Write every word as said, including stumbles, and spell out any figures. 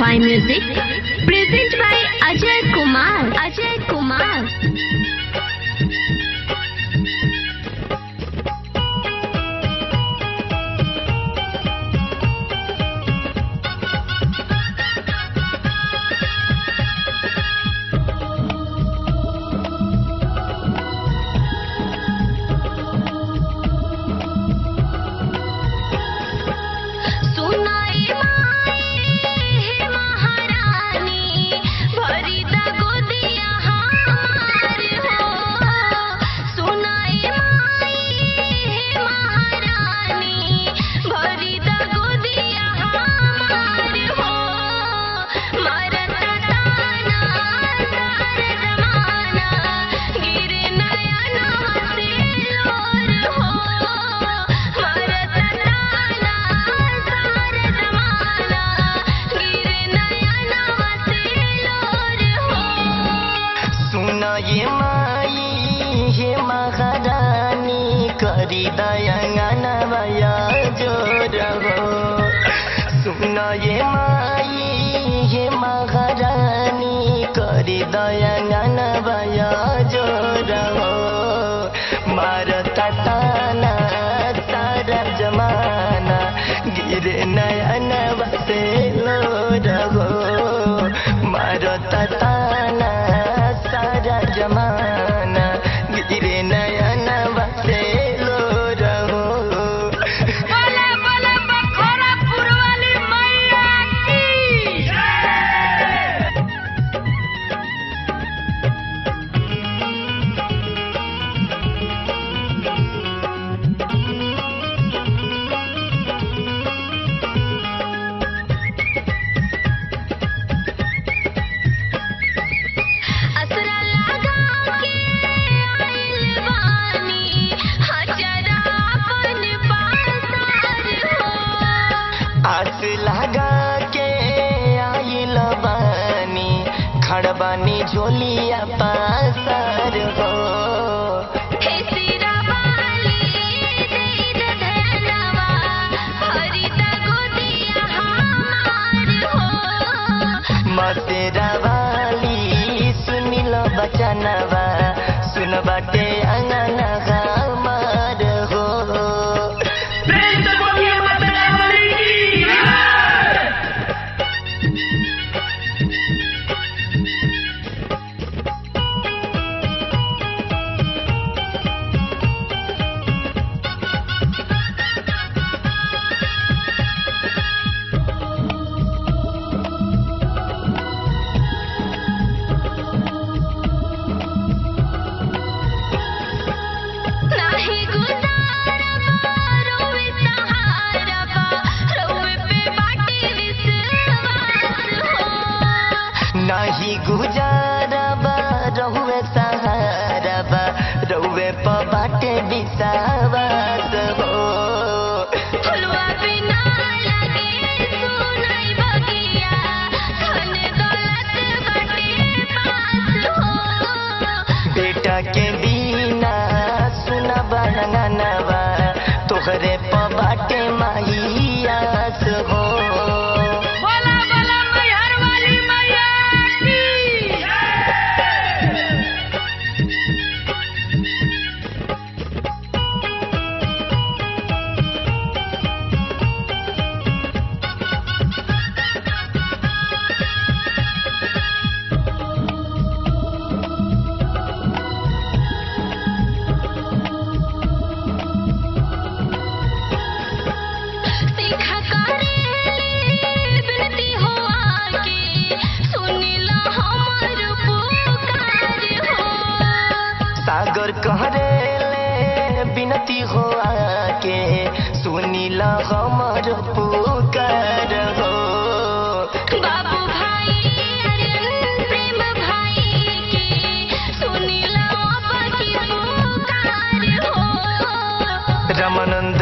by Music, present by Ajay Kumar. Ajay Kumar. ये माई हे महारानी करी दयांगना भया जोर हो। सुना ये माई हे महारानी करी दयांगना भया जोर हो। मारता ताना सारा जमाना गिरे नयन बसे लोर हो। मारता ताना सारा जमाना गिरे नयन बसे लोर हो। बोले बोले बखोरापुर वाली मैया की आस लगा के आइल बानी खड़बानी झोलिया पासार हो। मसेरा वाली सुनिल बचनवा सुन बाटे अंगना हमार हो। नाही गुजारा बा रहुए सहारा बा रहुए प बाटे विश्वास हो। फुलवा बिना लगे सुनाई बगिया धन दौलत बाटे पास हो। बेटा के बिना सुना बनगनवा तोहरे प बाटे माहियास हो। बोला बोला मैहर वाली मैया की सीखा करे बिनती हो आके सुनिला हमर पुकार हो। सागर कहरे ले बिनती हो आके सुनिल हमर पुकार हो। बाबू भाई अरियन प्रेम भाई के सुनिला अब की पुकार हो। रमानंद